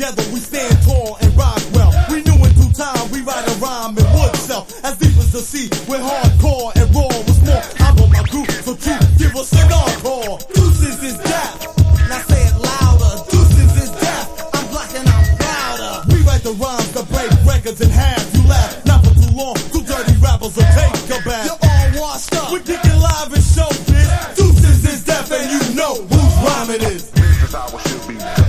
together we stand tall and rock well. We knew in due time we write a rhyme and would sell. As deep as the sea, we're hardcore and raw was more. I'm on my group, so true, give us an encore. Deuces is death. Now say it louder. Deuces is death. I'm black and I'm prouder. We write the rhymes that break records in half. You laugh, not for too long. Two dirty rappers will take a bath.